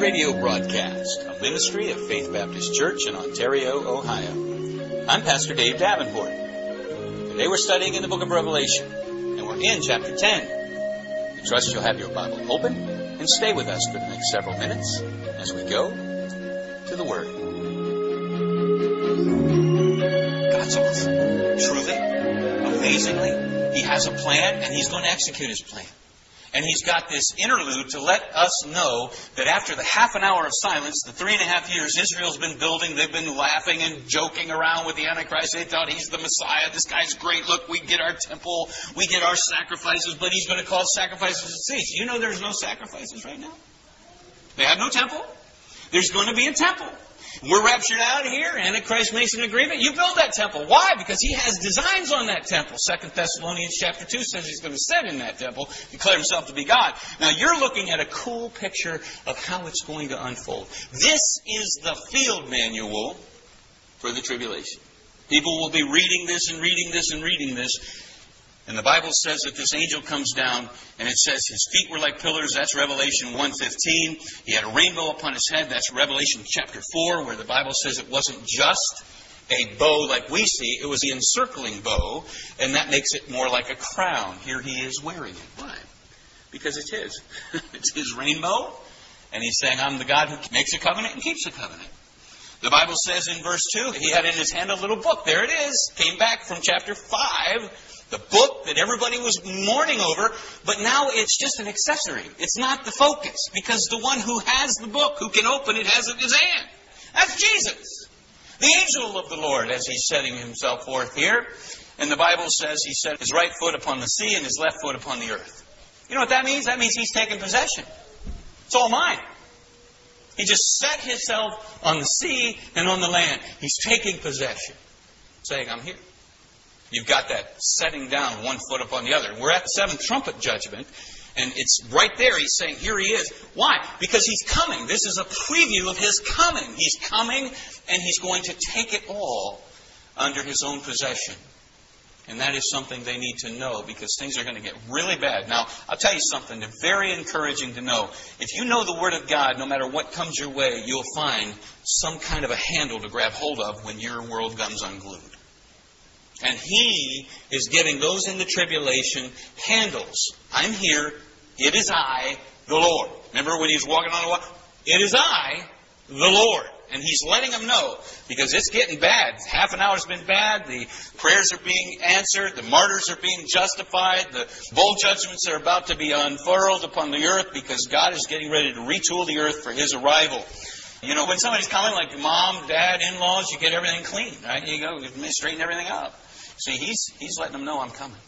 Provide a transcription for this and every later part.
radio broadcast, a ministry of Faith Baptist Church in Ontario, Ohio. I'm Pastor Dave Davenport. Today we're studying in the book of Revelation, and we're in chapter 10. I trust you'll have your Bible open and stay with us for the next several minutes as we go to the Word. God's awesome. Truly, amazingly, He has a plan, and He's going to execute His plan. And He's got this interlude to let us know that after the half an hour of silence, the 3.5 years Israel's been building, they've been laughing and joking around with the Antichrist. They thought he's the Messiah. This guy's great. Look, we get our temple, we get our sacrifices, but he's going to cause sacrifices to cease. You know there's no sacrifices right now? They have no temple. There's going to be a temple. We're raptured out of here. Antichrist makes an agreement. You build that temple. Why? Because he has designs on that temple. 2 Thessalonians chapter 2 says he's going to sit in that temple, declare himself to be God. Now you're looking at a cool picture of how it's going to unfold. This is the field manual for the tribulation. People will be reading this and reading this and reading this. And the Bible says that this angel comes down, and it says his feet were like pillars. That's Revelation 1:15. He had a rainbow upon his head. That's Revelation chapter 4, where the Bible says it wasn't just a bow like we see. It was the encircling bow, and that makes it more like a crown. Here he is wearing it. Why? Because it's his. It's his rainbow, and he's saying, I'm the God who makes a covenant and keeps a covenant. The Bible says in verse 2, he had in his hand a little book. There it is. Came back from chapter 5. The book that everybody was mourning over, but now it's just an accessory. It's not the focus, because the one who has the book, who can open it, has it in his hand. That's Jesus. The angel of the Lord, as he's setting himself forth here. And the Bible says he set his right foot upon the sea and his left foot upon the earth. You know what that means? That means he's taken possession. It's all mine. He just set himself on the sea and on the land. He's taking possession, saying, I'm here. You've got that setting down one foot upon the other. We're at the seventh trumpet judgment, and it's right there. He's saying, here he is. Why? Because he's coming. This is a preview of his coming. He's coming, and he's going to take it all under his own possession. And that is something they need to know, because things are going to get really bad. Now, I'll tell you something that's very encouraging to know. If you know the Word of God, no matter what comes your way, you'll find some kind of a handle to grab hold of when your world comes unglued. And He is giving those in the tribulation handles. I'm here. It is I, the Lord. Remember when He was walking on the water? It is I, the Lord. And He's letting them know, because it's getting bad. Half an hour's been bad. The prayers are being answered. The martyrs are being justified. The bowl judgments are about to be unfurled upon the earth, because God is getting ready to retool the earth for His arrival. You know, when somebody's coming, like mom, dad, in-laws, you get everything clean, right? You go straighten everything up. See, he's letting them know I'm coming.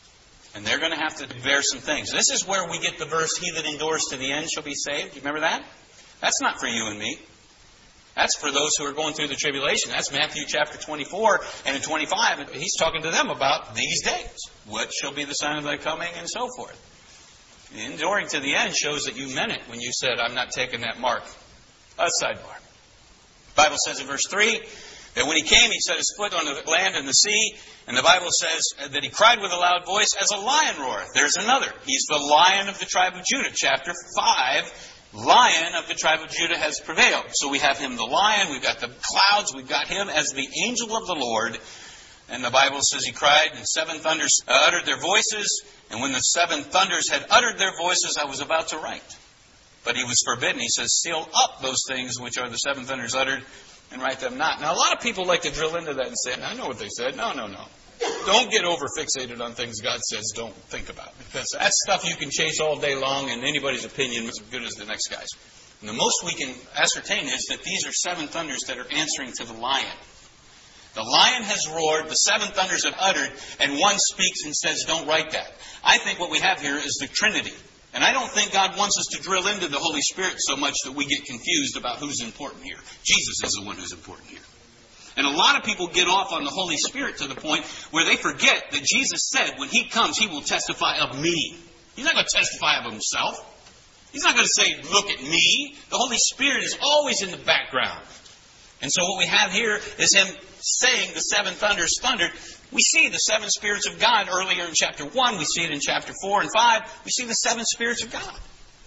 And they're going to have to bear some things. This is where we get the verse, he that endures to the end shall be saved. You remember that? That's not for you and me. That's for those who are going through the tribulation. That's Matthew chapter 24 and in 25. He's talking to them about these days. What shall be the sign of thy coming and so forth. Enduring to the end shows that you meant it when you said, I'm not taking that mark. A sidebar. The Bible says in verse 3, that when He came, He set His foot on the land and the sea. And the Bible says that He cried with a loud voice as a lion roareth. There's another. He's the Lion of the tribe of Judah. Chapter 5, Lion of the tribe of Judah has prevailed. So we have Him the Lion. We've got the clouds. We've got Him as the angel of the Lord. And the Bible says He cried, and 7 thunders uttered their voices. And when the 7 thunders had uttered their voices, I was about to write. But He was forbidden. He says, seal up those things which are the 7 thunders uttered, and write them not. Now, a lot of people like to drill into that and say, I know what they said. No. Don't get over-fixated on things God says don't think about. Because that's stuff you can chase all day long, and anybody's opinion is as good as the next guy's. And the most we can ascertain is that these are 7 thunders that are answering to the lion. The lion has roared, the 7 thunders have uttered, and one speaks and says, don't write that. I think what we have here is the Trinity. And I don't think God wants us to drill into the Holy Spirit so much that we get confused about who's important here. Jesus is the one who's important here. And a lot of people get off on the Holy Spirit to the point where they forget that Jesus said when He comes, He will testify of me. He's not going to testify of Himself. He's not going to say, look at me. The Holy Spirit is always in the background. And so what we have here is Him saying the 7 thunders thundered. We see the 7 spirits of God earlier in chapter 1. We see it in chapter 4 and 5. We see the 7 spirits of God.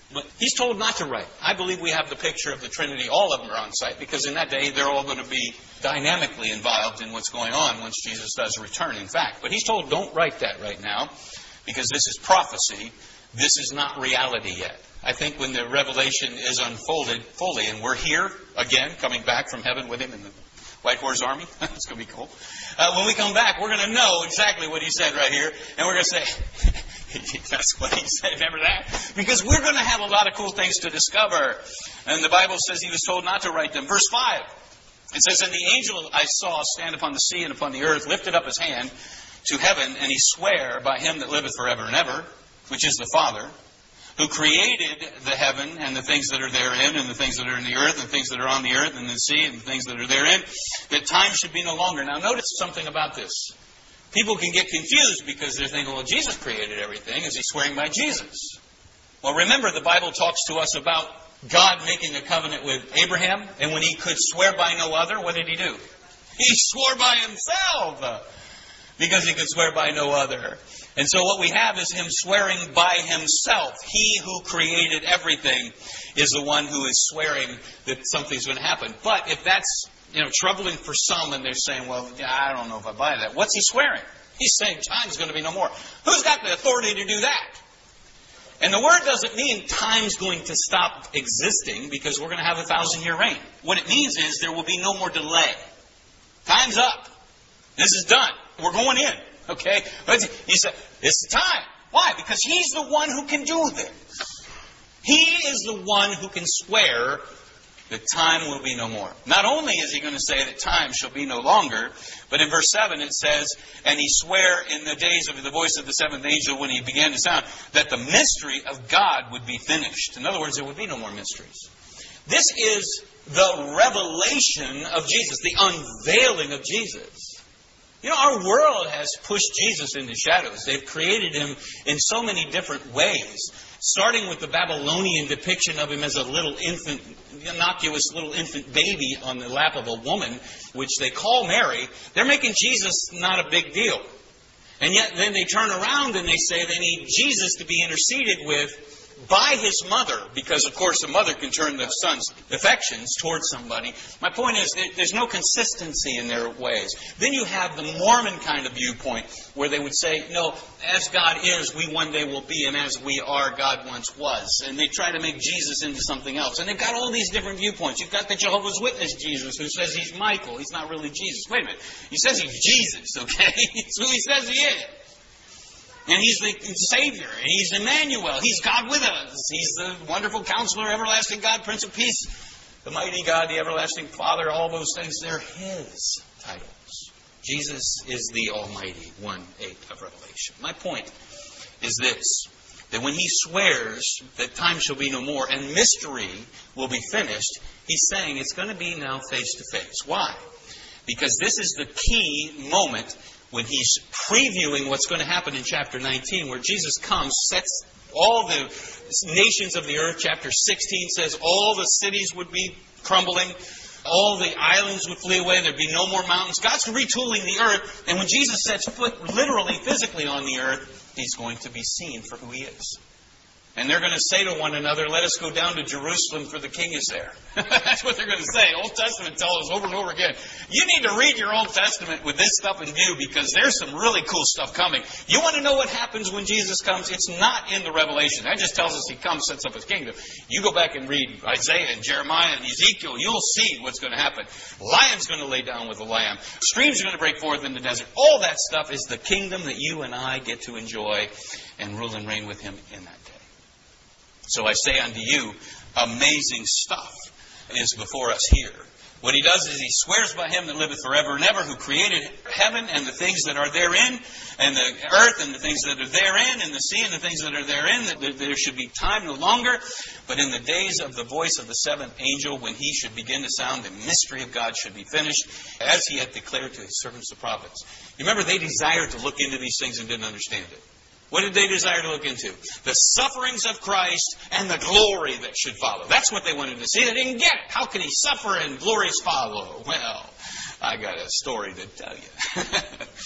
But he's told not to write. I believe we have the picture of the Trinity. All of them are on site because in that day they're all going to be dynamically involved in what's going on once Jesus does return, in fact. But he's told don't write that right now because this is prophecy. This is not reality yet. I think when the revelation is unfolded fully and we're here again, coming back from heaven with him in the White Horse Army, it's going to be cool. When we come back, we're going to know exactly what he said right here. And we're going to say, that's what he said, remember that? Because we're going to have a lot of cool things to discover. And the Bible says he was told not to write them. Verse 5, it says, and the angel I saw stand upon the sea and upon the earth lifted up his hand to heaven, and he sware by him that liveth forever and ever, which is the Father, who created the heaven and the things that are therein, and the things that are in the earth, and the things that are on the earth, and the sea, and the things that are therein, that time should be no longer. Now notice something about this. People can get confused because they're thinking, well, Jesus created everything. Is he swearing by Jesus? Well, remember, the Bible talks to us about God making a covenant with Abraham, and when he could swear by no other, what did he do? He swore by himself because he could swear by no other. And so what we have is him swearing by himself. He who created everything is the one who is swearing that something's going to happen. But if that's troubling for some and they're saying, well, I don't know if I buy that. What's he swearing? He's saying time's going to be no more. Who's got the authority to do that? And the word doesn't mean time's going to stop existing because we're going to have a 1,000-year reign. What it means is there will be no more delay. Time's up. This is done. We're going in. Okay? But he said, it's the time. Why? Because he's the one who can do this. He is the one who can swear that time will be no more. Not only is he going to say that time shall be no longer, but in verse 7 it says, and he sware in the days of the voice of the seventh angel when he began to sound, that the mystery of God would be finished. In other words, there would be no more mysteries. This is the revelation of Jesus, the unveiling of Jesus. Our world has pushed Jesus into shadows. They've created him in so many different ways, starting with the Babylonian depiction of him as a little infant, innocuous little infant baby on the lap of a woman, which they call Mary. They're making Jesus not a big deal. And yet then they turn around and they say they need Jesus to be interceded with by his mother, because, of course, the mother can turn the son's affections towards somebody. My point is, there's no consistency in their ways. Then you have the Mormon kind of viewpoint, where they would say, no, as God is, we one day will be, and as we are, God once was. And they try to make Jesus into something else. And they've got all these different viewpoints. You've got the Jehovah's Witness Jesus, who says he's Michael. He's not really Jesus. Wait a minute. He says he's Jesus, okay? It's who he says he is. And he's the Savior. And he's Emmanuel. He's God with us. He's the wonderful Counselor, everlasting God, Prince of Peace, the mighty God, the everlasting Father. All those things, they're his titles. Jesus is the Almighty, 1:8 of Revelation. My point is this, that when he swears that time shall be no more and mystery will be finished, he's saying it's going to be now face to face. Why? Because this is the key moment when he's previewing what's going to happen in chapter 19, where Jesus comes, sets all the nations of the earth. Chapter 16 says all the cities would be crumbling. All the islands would flee away. There'd be no more mountains. God's retooling the earth. And when Jesus sets foot literally, physically on the earth, he's going to be seen for who he is. And they're going to say to one another, let us go down to Jerusalem for the king is there. That's what they're going to say. Old Testament tells us over and over again. You need to read your Old Testament with this stuff in view because there's some really cool stuff coming. You want to know what happens when Jesus comes? It's not in the Revelation. That just tells us he comes, sets up his kingdom. You go back and read Isaiah and Jeremiah and Ezekiel. You'll see what's going to happen. Lion's going to lay down with the lamb. Streams are going to break forth in the desert. All that stuff is the kingdom that you and I get to enjoy and rule and reign with him in that day. So I say unto you, amazing stuff is before us here. What he does is he swears by him that liveth forever and ever, who created heaven and the things that are therein, and the earth and the things that are therein, and the sea and the things that are therein, that there should be time no longer. But in the days of the voice of the seventh angel, when he should begin to sound, the mystery of God should be finished, as he had declared to his servants the prophets. You remember, they desired to look into these things and didn't understand it. What did they desire to look into? The sufferings of Christ and the glory that should follow. That's what they wanted to see. They didn't get it. How can he suffer and glories follow? Well, I got a story to tell you.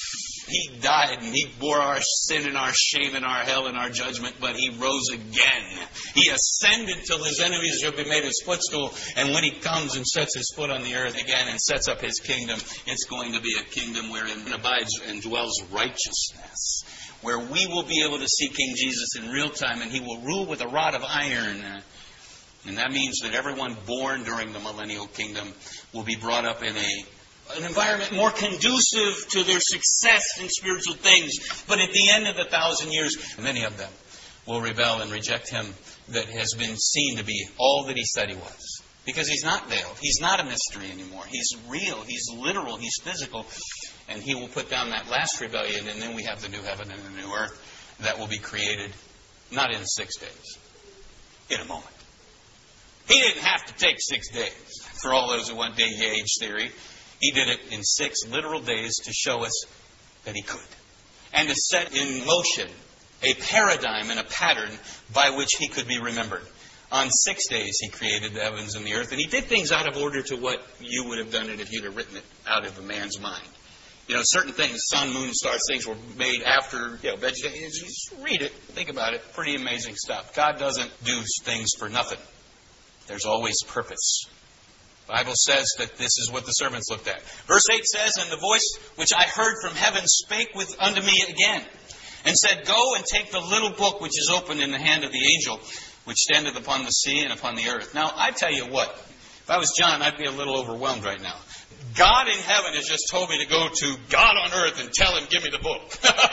He died and He bore our sin and our shame and our hell and our judgment, but He rose again. He ascended till His enemies shall be made His footstool. And when He comes and sets His foot on the earth again and sets up His kingdom, it's going to be a kingdom wherein abides and dwells righteousness, where we will be able to see King Jesus in real time, and He will rule with a rod of iron. And that means that everyone born during the millennial kingdom will be brought up in an environment more conducive to their success in spiritual things. But at the end of the 1,000 years, many of them will rebel and reject Him that has been seen to be all that He said He was. Because He's not veiled. He's not a mystery anymore. He's real. He's literal. He's physical. And He will put down that last rebellion, and then we have the new heaven and the new earth that will be created, not in 6 days, in a moment. He didn't have to take 6 days. For all those who want day-age theory, He did it in 6 literal days to show us that He could. And to set in motion a paradigm and a pattern by which He could be remembered. On 6 days, He created the heavens and the earth. And He did things out of order to what you would have done it if you'd have written it out of a man's mind. You know, certain things, sun, moon, stars, things were made after, vegetation. Just read it. Think about it. Pretty amazing stuff. God doesn't do things for nothing. There's always purpose. The Bible says that this is what the servants looked at. Verse 8 says, "And the voice which I heard from heaven spake unto me again, and said, Go and take the little book which is opened in the hand of the angel, which standeth upon the sea and upon the earth." Now, I tell you what, if I was John, I'd be a little overwhelmed right now. God in heaven has just told me to go to God on earth and tell Him, give me the book.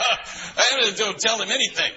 I don't tell Him anything.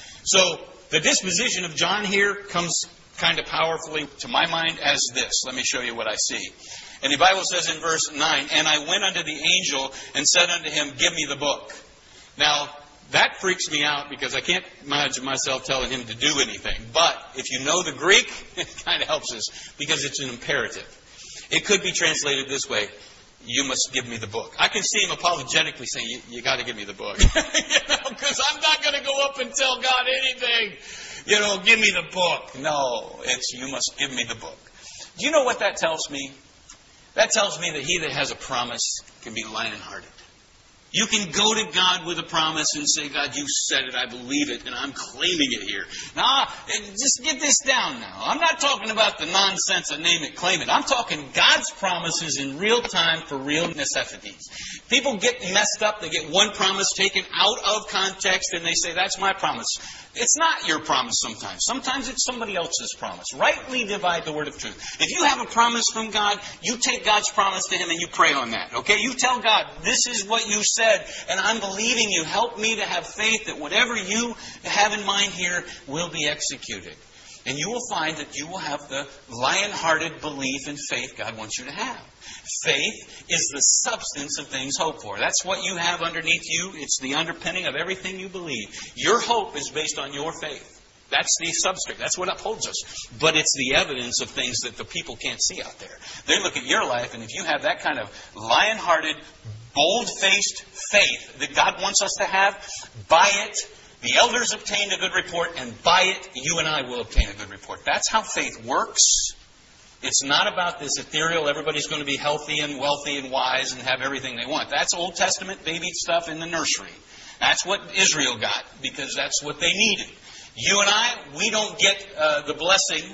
So, the disposition of John here comes kind of powerfully to my mind as this. Let me show you what I see. And the Bible says in verse 9, "And I went unto the angel and said unto him, Give me the book." Now, that freaks me out because I can't imagine myself telling him to do anything. But if you know the Greek, it kind of helps us because it's an imperative. It could be translated this way: you must give me the book. I can see him apologetically saying, you got to give me the book. Because I'm not going to go up and tell God anything. Give me the book. No, it's you must give me the book. Do you know what that tells me? That tells me that he that has a promise can be lion-hearted. You can go to God with a promise and say, God, you said it, I believe it, and I'm claiming it here. Now, just get this down now. I'm not talking about the nonsense of name it, claim it. I'm talking God's promises in real time for real necessities. People get messed up. They get one promise taken out of context, and they say, that's my promise. It's not your promise sometimes. Sometimes it's somebody else's promise. Rightly divide the word of truth. If you have a promise from God, you take God's promise to Him and you pray on that. Okay? You tell God, this is what you said, and I'm believing you. Help me to have faith that whatever you have in mind here will be executed. And you will find that you will have the lion-hearted belief and faith God wants you to have. Faith is the substance of things hoped for. That's what you have underneath you. It's the underpinning of everything you believe. Your hope is based on your faith. That's the substrate. That's what upholds us. But it's the evidence of things that the people can't see out there. They look at your life, and if you have that kind of lion-hearted, bold-faced faith that God wants us to have, by it, the elders obtained a good report, and by it, you and I will obtain a good report. That's how faith works. It's not about this ethereal, everybody's going to be healthy and wealthy and wise and have everything they want. That's Old Testament baby stuff in the nursery. That's what Israel got, because that's what they needed. You and I, we don't get the blessing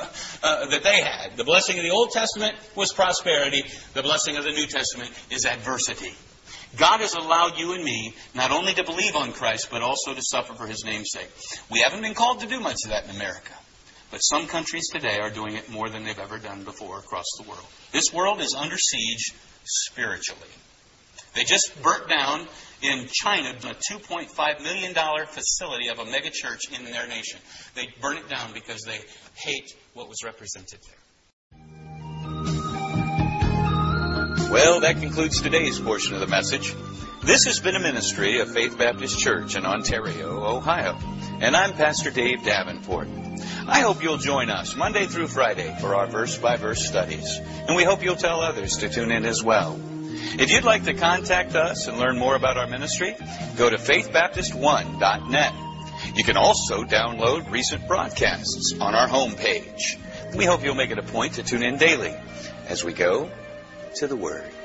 that they had. The blessing of the Old Testament was prosperity. The blessing of the New Testament is adversity. God has allowed you and me not only to believe on Christ, but also to suffer for His name's sake. We haven't been called to do much of that in America. But some countries today are doing it more than they've ever done before across the world. This world is under siege spiritually. They just burnt down in China a $2.5 million facility of a mega church in their nation. They burn it down because they hate what was represented there. Well, that concludes today's portion of the message. This has been a ministry of Faith Baptist Church in Ontario, Ohio. And I'm Pastor Dave Davenport. I hope you'll join us Monday through Friday for our verse-by-verse studies. And we hope you'll tell others to tune in as well. If you'd like to contact us and learn more about our ministry, go to faithbaptist1.net. You can also download recent broadcasts on our homepage. We hope you'll make it a point to tune in daily as we go to the Word.